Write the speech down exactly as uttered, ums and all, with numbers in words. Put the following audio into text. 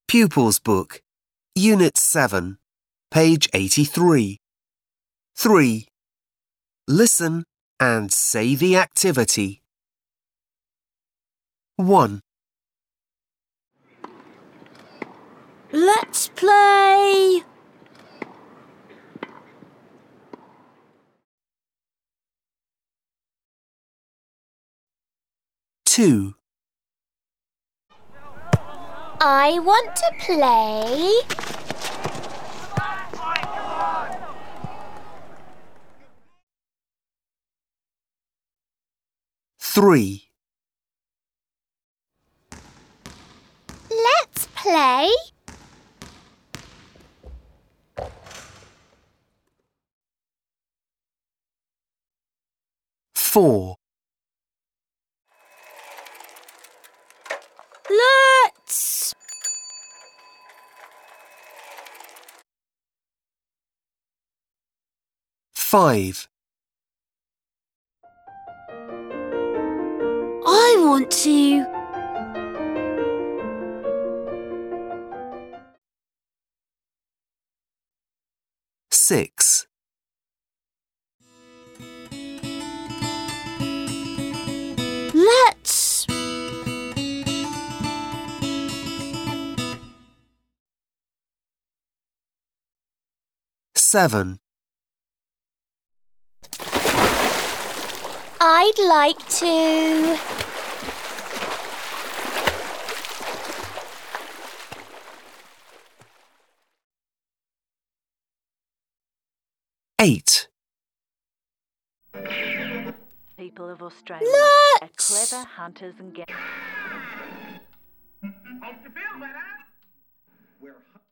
Pupils Book, Unit seven, page eighty-three. three. Listen and say the activity. one. Let's play. two. I want to play. three. Let's play. four. Let's. five. I want to. six. Let's. seven. I'd like to. eight. People of Australia Let's. are clever hunters and gatherers. Hope you feel better. We're